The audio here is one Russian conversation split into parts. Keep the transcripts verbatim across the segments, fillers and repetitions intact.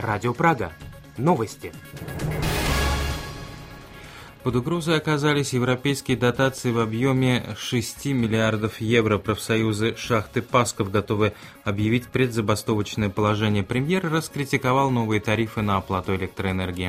Радио Прага. Новости. Под угрозой оказались европейские дотации в объеме шести миллиардов евро. Профсоюзы шахты Пасков готовы объявить предзабастовочное положение. Премьер раскритиковал новые тарифы на оплату электроэнергии.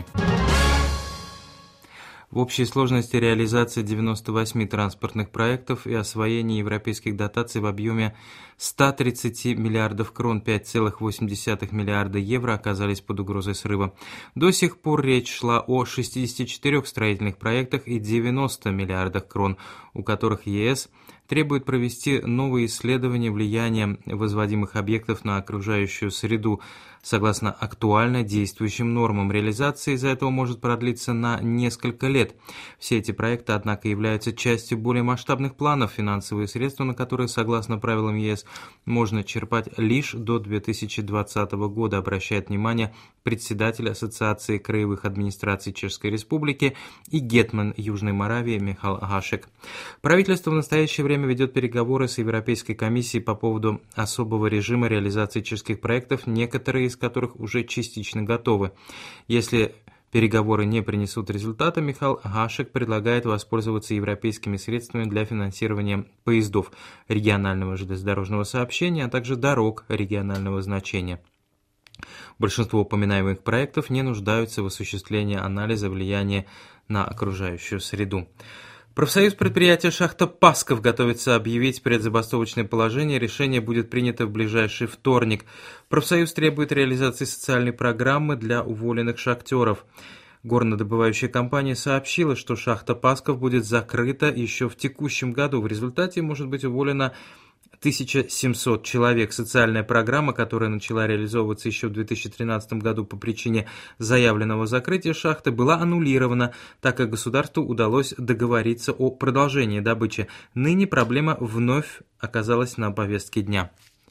В общей сложности реализация девяноста восьми транспортных проектов и освоение европейских дотаций в объеме ста тридцати миллиардов крон, пять целых восемь десятых миллиарда евро оказались под угрозой срыва. До сих пор речь шла о шестидесяти четырёх строительных проектах и девяноста миллиардах крон, у которых ЕС требует провести новые исследования влияния возводимых объектов на окружающую среду. Согласно актуально действующим нормам, реализация из-за этого может продлиться на несколько лет. Все эти проекты, однако, являются частью более масштабных планов, финансовые средства на которые, согласно правилам ЕС, можно черпать лишь до две тысячи двадцатого года, обращает внимание председатель Ассоциации краевых администраций Чешской Республики и гетман Южной Моравии Михал Гашек. Правительство в настоящее время ведет переговоры с Европейской комиссией по поводу особого режима реализации чешских проектов, некоторые из которых уже частично готовы. Если переговоры не принесут результата, Михал Гашек предлагает воспользоваться европейскими средствами для финансирования поездов регионального железнодорожного сообщения, а также дорог регионального значения. Большинство упоминаемых проектов не нуждаются в осуществлении анализа влияния на окружающую среду. Профсоюз предприятия шахта Пасков готовится объявить предзабастовочное положение. Решение будет принято в ближайший вторник. Профсоюз требует реализации социальной программы для уволенных шахтеров. Горнодобывающая компания сообщила, что шахта Пасков будет закрыта еще в текущем году. В результате может быть уволено тысяча семьсот человек. Социальная программа, которая начала реализовываться еще в две тысячи тринадцатом году по причине заявленного закрытия шахты, была аннулирована, так как государству удалось договориться о продолжении добычи. Ныне проблема вновь оказалась на повестке дня.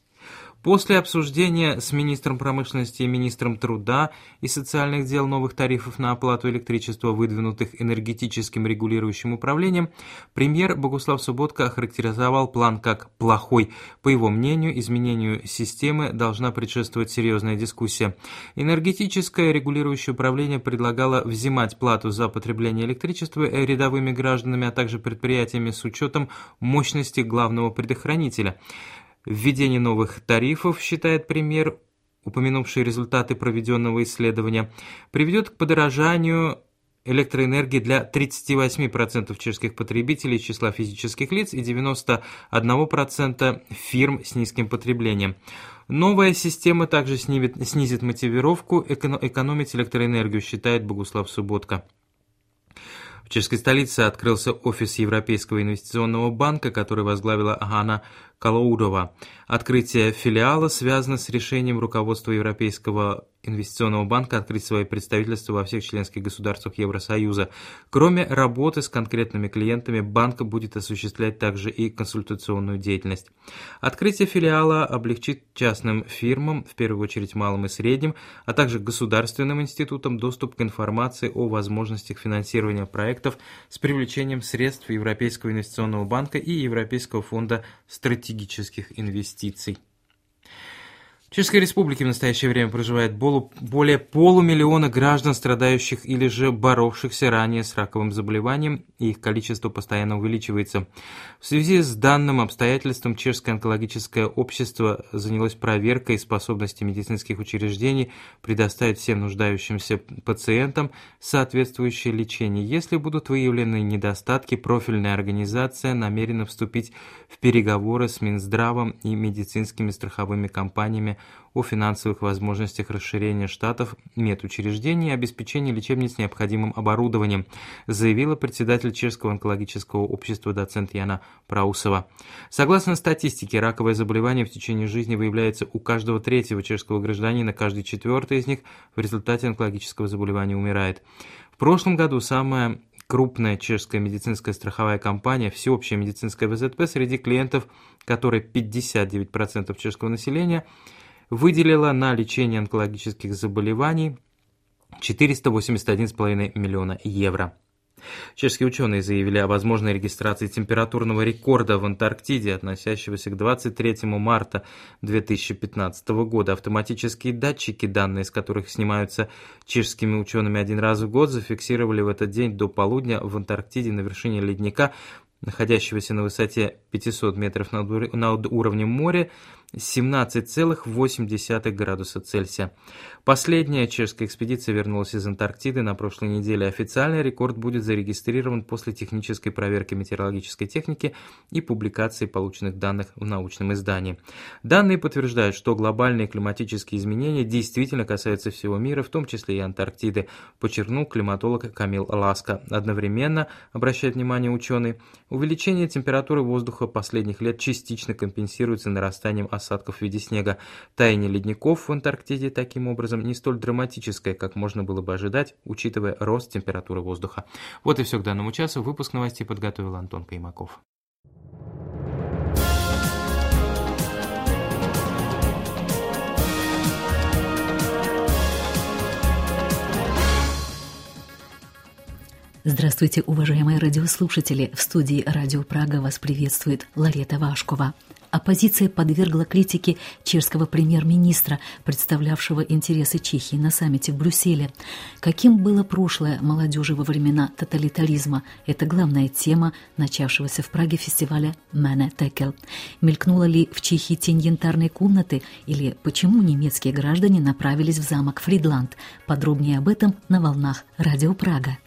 После обсуждения с министром промышленности и министром труда и социальных дел новых тарифов на оплату электричества, выдвинутых энергетическим регулирующим управлением, премьер Богуслав Соботка охарактеризовал план как плохой. По его мнению, изменению системы должна предшествовать серьезная дискуссия. Энергетическое регулирующее управление предлагало взимать плату за потребление электричества рядовыми гражданами, а также предприятиями с учетом мощности главного предохранителя. Введение новых тарифов, считает премьер, упомянувший результаты проведенного исследования, приведет к подорожанию электроэнергии для тридцати восьми процентов чешских потребителей из числа физических лиц и девяноста одного процента фирм с низким потреблением. Новая система также снизит, снизит мотивировку экономить электроэнергию, считает Богуслав Соботка. В чешской столице открылся офис Европейского инвестиционного банка, который возглавила Ганна Калоудова. Открытие филиала связано с решением руководства Европейского инвестиционного банка открыть свои представительства во всех членских государствах Евросоюза. Кроме работы с конкретными клиентами, банк будет осуществлять также и консультационную деятельность. Открытие филиала облегчит частным фирмам, в первую очередь малым и средним, а также государственным институтам доступ к информации о возможностях финансирования проектов с привлечением средств Европейского инвестиционного банка и Европейского фонда стратегических инвестиций. В Чешской Республике в настоящее время проживает более полумиллиона граждан, страдающих или же боровшихся ранее с раковым заболеванием, и их количество постоянно увеличивается. В связи с данным обстоятельством Чешское онкологическое общество занялось проверкой способности медицинских учреждений предоставить всем нуждающимся пациентам соответствующее лечение. Если будут выявлены недостатки, профильная организация намерена вступить в переговоры с Минздравом и медицинскими страховыми компаниями о финансовых возможностях расширения штатов медучреждений и обеспечения лечебниц необходимым оборудованием, заявила председатель Чешского онкологического общества доцент Яна Праусова. Согласно статистике, раковое заболевание в течение жизни выявляется у каждого третьего чешского гражданина, каждый четвертый из них в результате онкологического заболевания умирает. В прошлом году самая крупная чешская медицинская страховая компания, всеобщая медицинская ВЗП, среди клиентов которой пятьдесят девять процентов чешского населения, выделила на лечение онкологических заболеваний четыреста восемьдесят один целых пять десятых миллиона евро. Чешские ученые заявили о возможной регистрации температурного рекорда в Антарктиде, относящегося к двадцать третьему марта две тысячи пятнадцатого года. Автоматические датчики, данные из которых снимаются чешскими учеными один раз в год, зафиксировали в этот день до полудня в Антарктиде на вершине ледника, находящегося на высоте пятьсот метров над уровнем моря, семнадцать целых восемь десятых градуса Цельсия. Последняя чешская экспедиция вернулась из Антарктиды на прошлой неделе. Официальный рекорд будет зарегистрирован после технической проверки метеорологической техники и публикации полученных данных в научном издании. Данные подтверждают, что глобальные климатические изменения действительно касаются всего мира, в том числе и Антарктиды, подчеркнул климатолог Камил Ласка. Одновременно, обращает внимание ученый, увеличение температуры воздуха последних лет частично компенсируется нарастанием осадков в виде снега. Таяние ледников в Антарктиде таким образом не столь драматическое, как можно было бы ожидать, учитывая рост температуры воздуха. Вот и все к данному часу. Выпуск новостей подготовил Антон Каймаков. Здравствуйте, уважаемые радиослушатели! В студии «Радио Прага» вас приветствует Ларета Вашкова. Оппозиция подвергла критике чешского премьер-министра, представлявшего интересы Чехии на саммите в Брюсселе. Каким было прошлое молодежи во времена тоталитаризма? Это главная тема начавшегося в Праге фестиваля «Мэне Текел». Мелькнула ли в Чехии тень янтарной комнаты? Или почему немецкие граждане направились в замок Фридланд? Подробнее об этом на волнах «Радио Прага».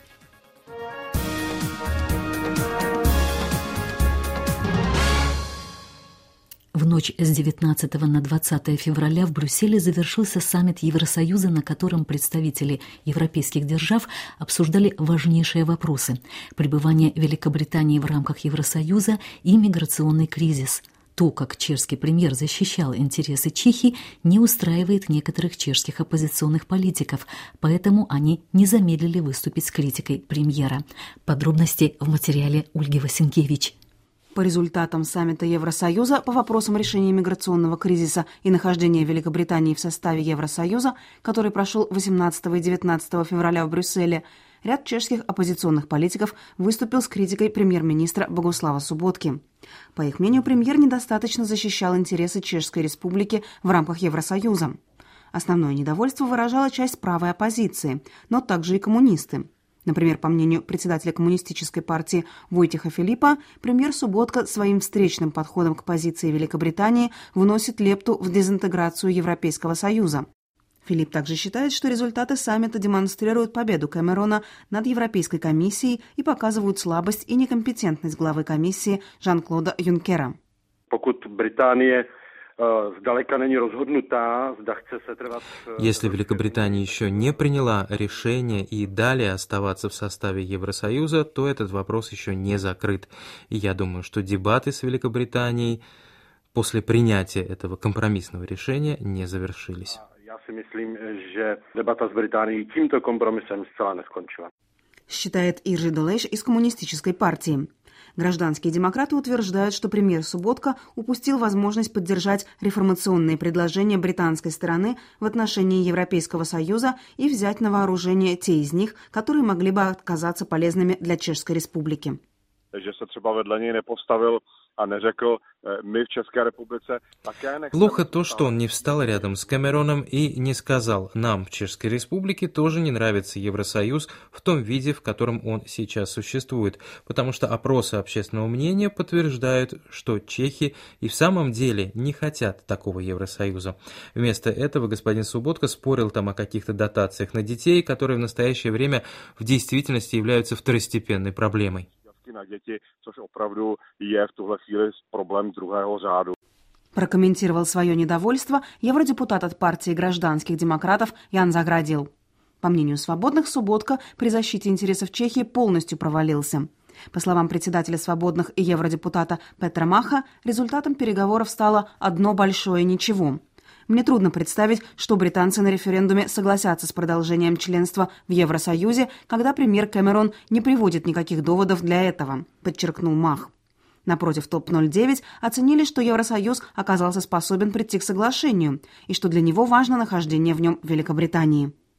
В ночь с девятнадцатого на двадцатое февраля в Брюсселе завершился саммит Евросоюза, на котором представители европейских держав обсуждали важнейшие вопросы – пребывание Великобритании в рамках Евросоюза и миграционный кризис. То, как чешский премьер защищал интересы Чехии, не устраивает некоторых чешских оппозиционных политиков, поэтому они не замедлили выступить с критикой премьера. Подробности в материале Ольги Васенкевич. По результатам саммита Евросоюза по вопросам решения миграционного кризиса и нахождения Великобритании в составе Евросоюза, который прошел восемнадцатого и девятнадцатого февраля в Брюсселе, ряд чешских оппозиционных политиков выступил с критикой премьер-министра Богуслава Суботки. По их мнению, премьер недостаточно защищал интересы Чешской Республики в рамках Евросоюза. Основное недовольство выражала часть правой оппозиции, но также и коммунисты. Например, по мнению председателя коммунистической партии Войтеха Филиппа, премьер Суботка своим встречным подходом к позиции Великобритании вносит лепту в дезинтеграцию Европейского Союза. Филипп также считает, что результаты саммита демонстрируют победу Кэмерона над Европейской комиссией и показывают слабость и некомпетентность главы комиссии Жан-Клода Юнкера. Pokud Británie Если Великобритания еще не приняла решение и далее оставаться в составе Евросоюза, то этот вопрос еще не закрыт. И я думаю, что дебаты с Великобританией после принятия этого компромиссного решения не завершились. Я myslím, že debata s Británií tímto kompromisem zcela neskončila. Считает Иржи Долейш из коммунистической партии. Гражданские демократы утверждают, что премьер Суботка упустил возможность поддержать реформационные предложения британской стороны в отношении Европейского Союза и взять на вооружение те из них, которые могли бы оказаться полезными для Чешской Республики. Плохо то, что он не встал рядом с Кэмероном и не сказал: нам в Чешской Республике тоже не нравится Евросоюз в том виде, в котором он сейчас существует, потому что опросы общественного мнения подтверждают, что чехи и в самом деле не хотят такого Евросоюза. Вместо этого господин Суботка спорил там о каких-то дотациях на детей, которые в настоящее время в действительности являются второстепенной проблемой. Na děti, což opravdu je v tuhle chvíli problém druhého řádu. Прокомментировал свое недовольство евродепутат от партии гражданских демократов Ян Заградил. По мнению свободных, Суботка при защите интересов Чехии полностью провалился. По словам председателя свободных и евродепутата Петра Маха, результатом переговоров стало одно большое ничего. Мне трудно представить, что британцы на референдуме согласятся с продолжением членства в Евросоюзе, когда премьер Кэмерон не приводит никаких доводов для этого, подчеркнул Мах. Напротив, топ ноль девять оценили, что Евросоюз оказался способен прийти к соглашению и что для него важно нахождение в нем Великобритании.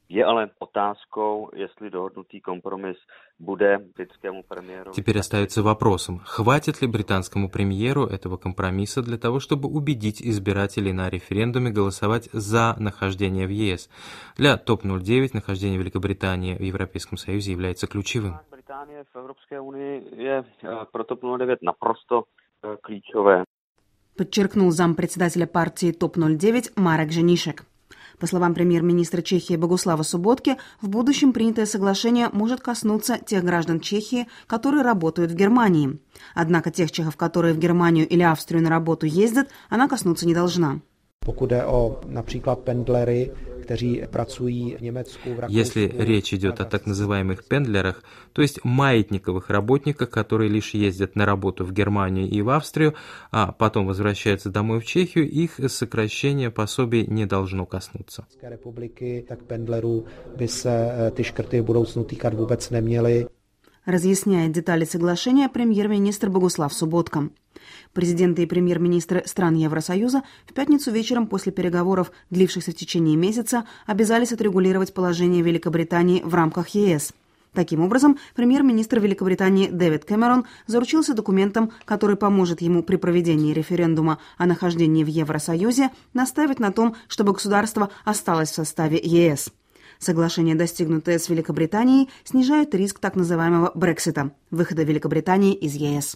Je ale otázkou, jestli dohodnutý kompromis bude britskému премьеру. Теперь остается вопросом, хватит ли британскому премьеру этого компромисса для того, чтобы убедить избирателей на референдуме голосовать за нахождение в ЕС. Для топ ноль девять нахождение Великобритании в Европейском Союзе является ключевым. Británie v Evropské unii je pro топ ноль девять напросто ключевое. Подчеркнул зампредседателя партии топ ноль девять Марек Ženíšek. По словам премьер-министра Чехии Богуслава Субботки, в будущем принятое соглашение может коснуться тех граждан Чехии, которые работают в Германии. Однако тех чехов, которые в Германию или Австрию на работу ездят, она коснуться не должна. Pokud jde o například pendlery, kteří pracují v Německu, v Rakousku. Если речь идет о так называемых пендлерах, то есть маятниковых работниках, которые лишь ездят на работу в Германию и в Австрию, а потом возвращаются домой в Чехию, их сокращение пособий не должно коснуться. České republiky, tak pendlerů by se ty škrty v budoucnu týkat vůbec neměly. Разъясняет детали соглашения премьер-министр Богуслав Субботка. Президенты и премьер-министры стран Евросоюза в пятницу вечером после переговоров, длившихся в течение месяца, обязались отрегулировать положение Великобритании в рамках ЕС. Таким образом, премьер-министр Великобритании Дэвид Кэмерон заручился документом, который поможет ему при проведении референдума о нахождении в Евросоюзе настаивать на том, чтобы государство осталось в составе ЕС. Соглашение, достигнутое с Великобританией, снижает риск так называемого Брексита – выхода Великобритании из ЕС.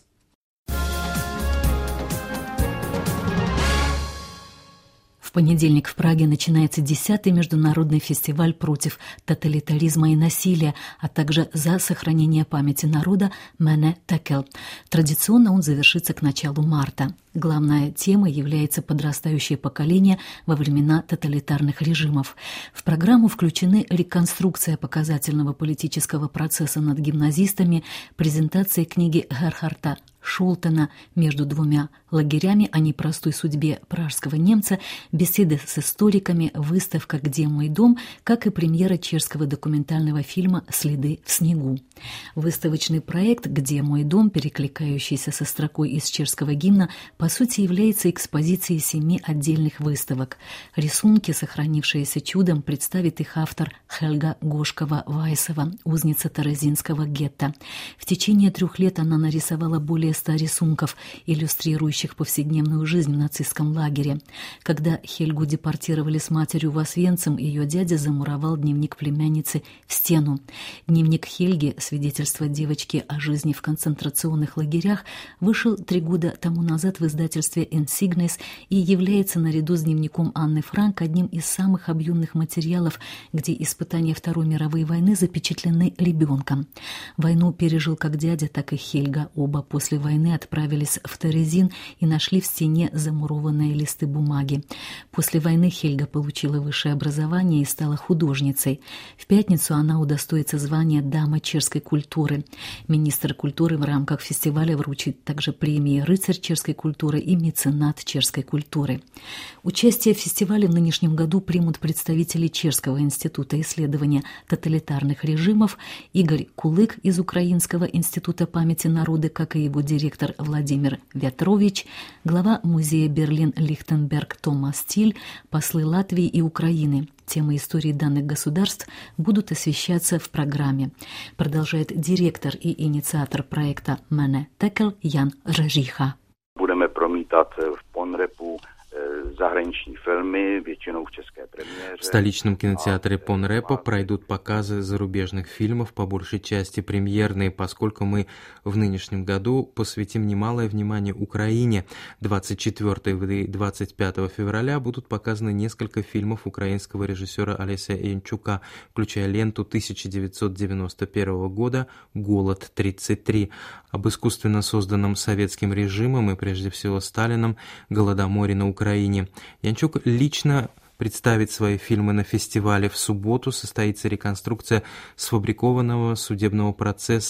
В понедельник в Праге начинается десятый международный фестиваль против тоталитаризма и насилия, а также за сохранение памяти народа Мене Текел. Традиционно он завершится к началу марта. Главная тема является подрастающее поколение во времена тоталитарных режимов. В программу включены реконструкция показательного политического процесса над гимназистами, презентация книги Герхарда Шултена «Между двумя лагерями о непростой судьбе пражского немца», беседы с историками, выставка «Где мой дом», как и премьера чешского документального фильма «Следы в снегу». Выставочный проект «Где мой дом», перекликающийся со строкой из чешского гимна, по сути является экспозицией семи отдельных выставок. Рисунки, сохранившиеся чудом, представит их автор Хельга Гошкова-Вайсова, узница Терезинского гетто. В течение трех лет она нарисовала более ста рисунков, иллюстрирующих повседневную жизнь в нацистском лагере. Когда Хельгу депортировали с матерью в Освенцим, ее дядя замуровал дневник племянницы в стену. Дневник Хельги, свидетельство девочки о жизни в концентрационных лагерях, вышел три года тому назад в издательстве «Инсигнес» и является наряду с дневником Анны Франк одним из самых объемных материалов, где испытания Второй мировой войны запечатлены ребенком. Войну пережил как дядя, так и Хельга. Оба после войны отправились в Терезин и нашли в стене замурованные листы бумаги. После войны Хельга получила высшее образование и стала художницей. В пятницу она удостоится звания «Дама чешской культуры». Министр культуры в рамках фестиваля вручит также премии «Рыцарь чешской культуры» и «Меценат чешской культуры». Участие в фестивале в нынешнем году примут представители Чешского института исследования тоталитарных режимов, Игорь Кулык из Украинского института памяти народа, как и его директор Владимир Вятрович, глава музея Берлин-Лихтенберг Томас Тиль, послы Латвии и Украины. Темы истории данных государств будут освещаться в программе, продолжает директор и инициатор проекта Мене Текел Ян Ržeřícha. Budeme promítat v Ponrepu zahraniční filmy, většinou v české premiéře. В столичном кинотеатре Понрепо пройдут показы зарубежных фильмов, по большей части премьерные, поскольку мы в нынешнем году посвятим немалое внимание Украине. двадцать четвёртого и двадцать пятого февраля будут показаны несколько фильмов украинского режиссера Олеся Янчука, включая ленту тысяча девятьсот девяносто первого года «Голод тридцать три», об искусственно созданном советским режимом и прежде всего Сталином голодоморе на Украине. Янчук лично представит свои фильмы на фестивале. В субботу состоится реконструкция сфабрикованного судебного процесса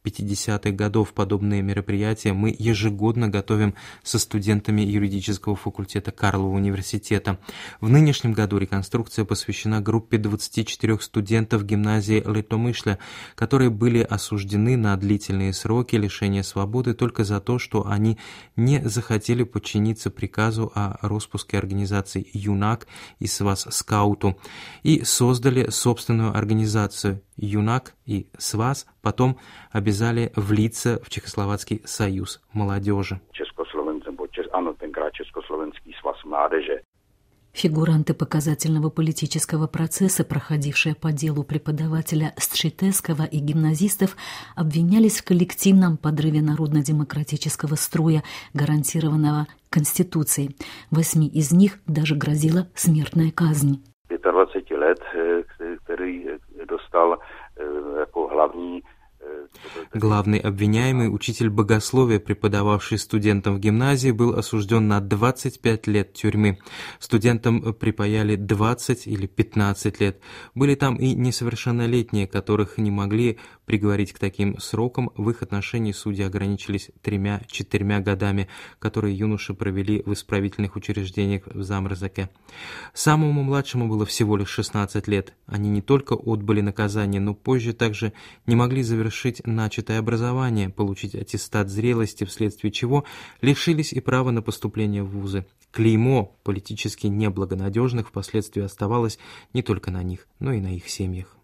пятидесятых годов подобные мероприятия мы ежегодно готовим со студентами юридического факультета Карлова университета. В нынешнем году реконструкция посвящена группе двадцати четырёх студентов гимназии Литомышля, которые были осуждены на длительные сроки лишения свободы только за то, что они не захотели подчиниться приказу о распуске организации «Юнак» и «Свас Скауту» и создали собственную организацию «Юнак» и «Свас», потом обязали влиться в Чехословацкий союз молодежи. Фигуранты показательного политического процесса, проходившие по делу преподавателя Стржитевского и гимназистов, обвинялись в коллективном подрыве народно-демократического строя, гарантированного Конституцией. Восьми из них даже грозила смертная казнь. двадцать лет, который достал jako hlavní. Главный обвиняемый, учитель богословия, преподававший студентам в гимназии, был осужден на двадцать пять лет тюрьмы. Студентам припаяли двадцать или пятнадцать лет. Были там и несовершеннолетние, которых не могли приговорить к таким срокам. В их отношении судьи ограничились тремя-четырьмя годами, которые юноши провели в исправительных учреждениях в Замрзаке. Самому младшему было всего лишь шестнадцать лет. Они не только отбыли наказание, но позже также не могли завершить начатое образование, получить аттестат зрелости, вследствие чего лишились и права на поступление в вузы. Клеймо политически неблагонадежных впоследствии оставалось не только на них, но и на их семьях.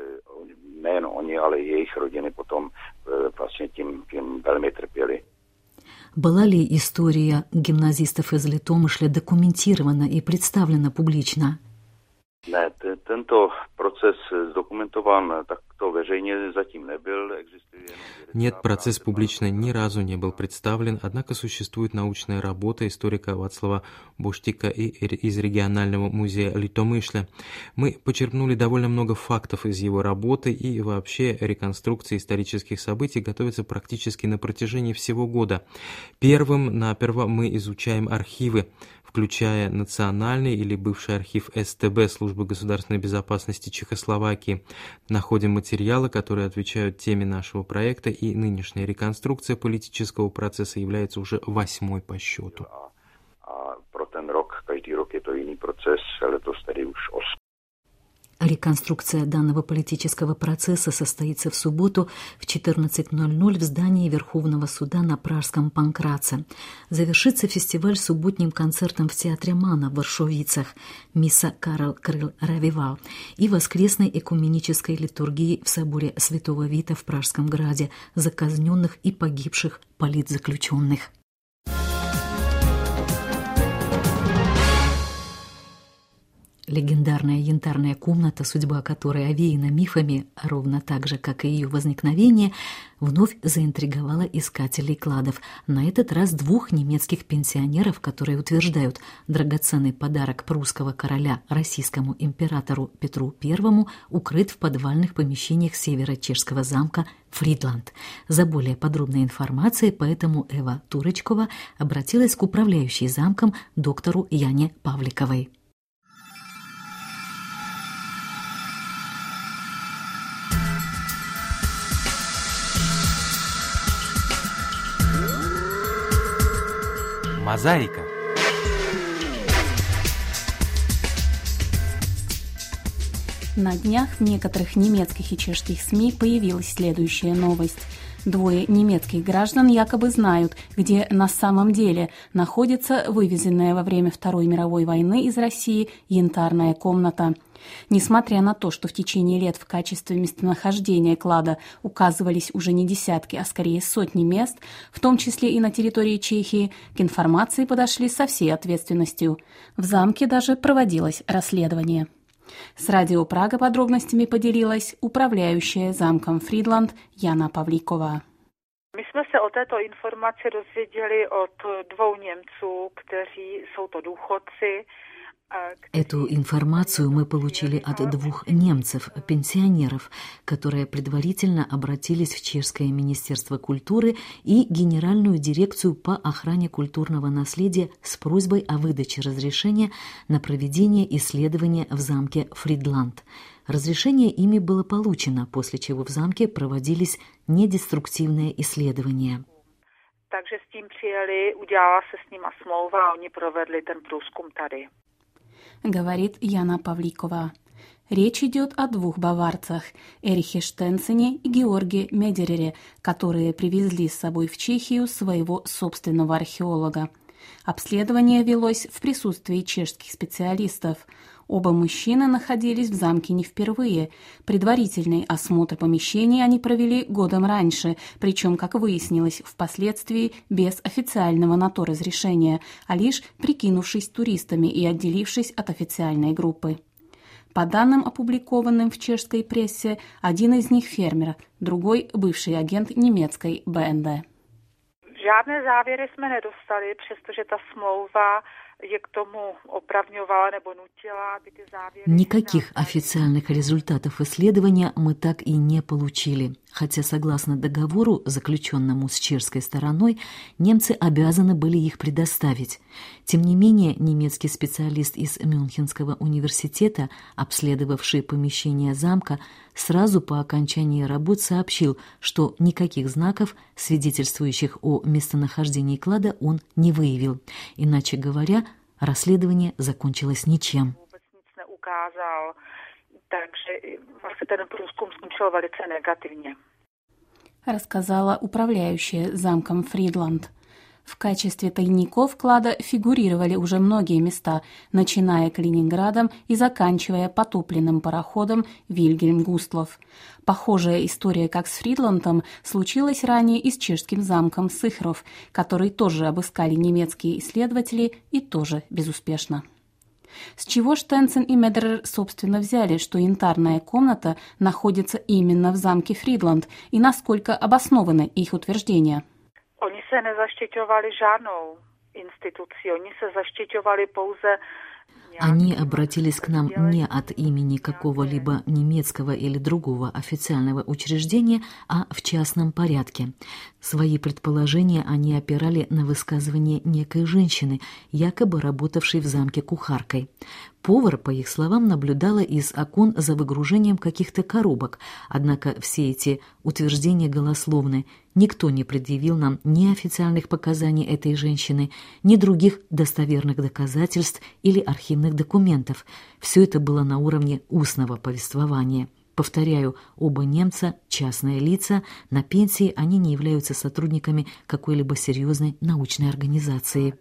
Была ли история гимназистов из Литомышля документирована и представлена публично? Нет, tento proces zdokumentován takto veřejně zatím nebyl. Нет, процесс публично ни разу не был представлен, однако существует научная работа историка Вацлава Боштика и из регионального музея Литомышля. Мы почерпнули довольно много фактов из его работы, и вообще реконструкция исторических событий готовится практически на протяжении всего года. Первым наперво мы изучаем архивы, включая национальный или бывший архив эс тэ бэ Службы государственной безопасности Чехословакии. Находим материалы, которые отвечают теме нашего проекта, и нынешняя реконструкция политического процесса является уже восьмой по счету. Реконструкция данного политического процесса состоится в субботу в четырнадцать ноль ноль в здании Верховного суда на Пражском Панкратце. Завершится фестиваль субботним концертом в театре Мана в Варшовицах «Мисса Карл Крыл Равивал» и воскресной экуменической литургии в соборе Святого Вита в Пражском граде за казненных и погибших политзаключенных. Легендарная янтарная комната, судьба которой овеяна мифами, ровно так же, как и ее возникновение, вновь заинтриговала искателей кладов. На этот раз двух немецких пенсионеров, которые утверждают, драгоценный подарок прусского короля российскому императору Петру Первому укрыт в подвальных помещениях северо-чешского замка Фридланд. За более подробной информацией поэтому Эва Турочкова обратилась к управляющей замком доктору Яне Павликовой. Мозаика. На днях в некоторых немецких и чешских СМИ появилась следующая новость. Двое немецких граждан якобы знают, где на самом деле находится вывезенная во время Второй мировой войны из России янтарная комната. Несмотря на то, что в течение лет в качестве местонахождения клада указывались уже не десятки, а скорее сотни мест, в том числе и на территории Чехии, к информации подошли со всей ответственностью. В замке даже проводилось расследование. С радио Прага подробностями поделилась управляющая замком Фридланд Jana Pavlíková. My jsme se o této informaci dozvěděli od dvou Němců, kteří jsou to důchodci. Эту информацию мы получили от двух немцев, пенсионеров, которые предварительно обратились в Чешское министерство культуры и Генеральную дирекцию по охране культурного наследия с просьбой о выдаче разрешения на проведение исследования в замке Фридланд. Разрешение ими было получено, после чего в замке проводились недеструктивные исследования. Takže s tím přijeli, udělala se s nima smlouva a oni provedli ten průzkum tady. Говорит Яна Павликова. Речь идет о двух баварцах – Эрихе Штенцене и Георге Медерере, которые привезли с собой в Чехию своего собственного археолога. Обследование велось в присутствии чешских специалистов. Оба мужчины находились в замке не впервые. Предварительный осмотр помещений они провели годом раньше, причем, как выяснилось, впоследствии без официального на то разрешения, а лишь прикинувшись туристами и отделившись от официальной группы. По данным, опубликованным в чешской прессе, один из них фермер, другой – бывший агент немецкой бэ эн дэ. Žádné závěry jsme nedostali, přestože ta smlouva je k tomu opravňovala nebo nutila, aby ty závěry... Никаких официальных результатов исследования мы так и не получили, хотя, согласно договору, заключенному с чешской стороной, немцы обязаны были их предоставить. Тем не менее, немецкий специалист из Мюнхенского университета, обследовавший помещение замка, сразу по окончании работ сообщил, что никаких знаков, свидетельствующих о местонахождении клада, он не выявил. Иначе говоря, расследование закончилось ничем. Рассказала управляющая замком Фридланд. В качестве тайников клада фигурировали уже многие места, начиная Калининградом и заканчивая потопленным пароходом Вильгельм Густлов. Похожая история, как с Фридландом, случилась ранее и с чешским замком Сыхров, который тоже обыскали немецкие исследователи и тоже безуспешно. С чего Штенцен и Медерер, собственно, взяли, что янтарная комната находится именно в замке Фридланд, и насколько обоснованы их утверждения? Oni se nezaštiťovali žádnou institucí, oni se zaštiťovali pouze... Они обратились к нам не от имени какого-либо немецкого или другого официального учреждения, а в частном порядке. Свои предположения они опирали на высказывание некой женщины, якобы работавшей в замке кухаркой. Повар, по их словам, наблюдала из окон за выгружением каких-то коробок, однако все эти утверждения голословны. Никто не предъявил нам ни официальных показаний этой женщины, ни других достоверных доказательств или архивных документов. Все это было на уровне устного повествования. Повторяю, оба немца – частные лица, на пенсии они не являются сотрудниками какой-либо серьезной научной организации.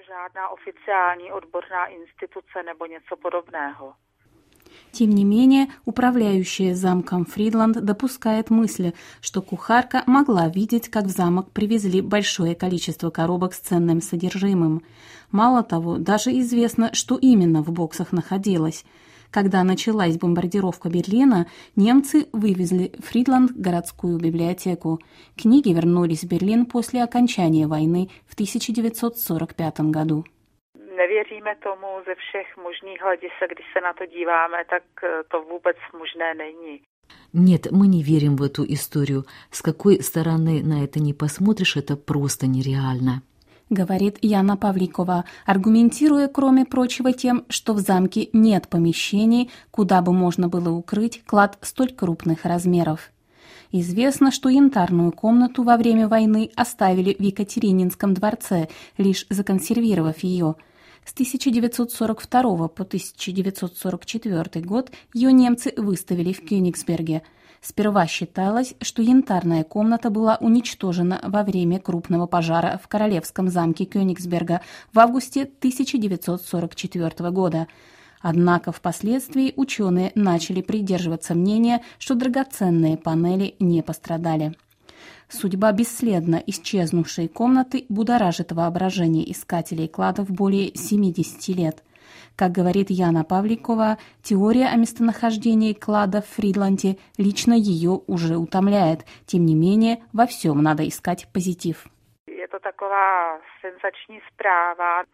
Тем не менее, управляющая замком Фридланд допускает мысль, что кухарка могла видеть, как в замок привезли большое количество коробок с ценным содержимым. Мало того, даже известно, что именно в боксах находилось. Когда началась бомбардировка Берлина, немцы вывезли в Фридланд городскую библиотеку. Книги вернулись в Берлин после окончания войны в тысяча девятьсот сорок пятом году. Nevěříme tomu ze všech možných hledisek, když se na to díváme, tak to vůbec možné není. Нет, мы не верим в эту историю. С какой стороны на это не посмотришь, это просто нереально. Говорит Яна Павликова, аргументируя, кроме прочего, тем, что в замке нет помещений, куда бы можно было укрыть клад столь крупных размеров. Известно, что янтарную комнату во время войны оставили в Екатерининском дворце, лишь законсервировав ее. С тысяча девятьсот сорок второго по тысяча девятьсот сорок четвёртый год ее немцы выставили в Кёнигсберге. Сперва считалось, что янтарная комната была уничтожена во время крупного пожара в королевском замке Кёнигсберга в августе тысяча девятьсот сорок четвёртого года. Однако впоследствии ученые начали придерживаться мнения, что драгоценные панели не пострадали. Судьба бесследно исчезнувшей комнаты будоражит воображение искателей кладов более семидесяти лет. Как говорит Яна Павликова, теория о местонахождении клада в Фридланде лично ее уже утомляет. Тем не менее, во всем надо искать позитив. Это такая сенсационная zpráva,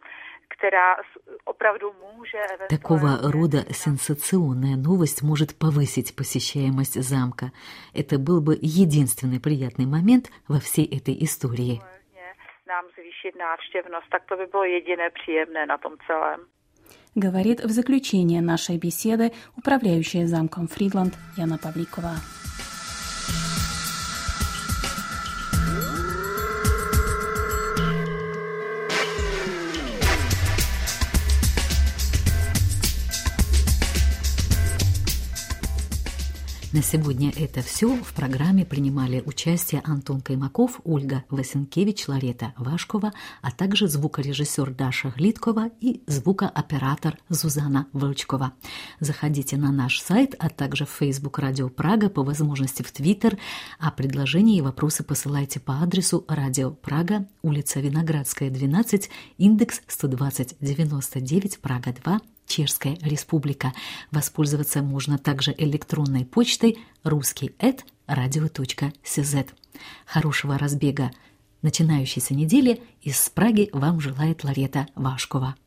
Такого рода сенсационная новость может повысить посещаемость замка. Это был бы единственный приятный момент во всей этой истории. говорит в заключение нашей беседы управляющая замком Фридланд Яна Павликова. На сегодня это все. В программе принимали участие Антон Каймаков, Ольга Васенкевич, Ларета Вашкова, а также звукорежиссер Даша Глиткова и звукооператор Зузана Волчкова. Заходите на наш сайт, а также в Facebook Радио Прага, по возможности в Твиттер, а предложения и вопросы посылайте по адресу Радио Прага, улица Виноградская, двенадцать, индекс сто двадцать девяносто девять, Прага два, Чешская Республика. Воспользоваться можно также электронной почтой русский эт радио точка cz. Хорошего разбега начинающейся недели из Праги вам желает Ларета Вашкова.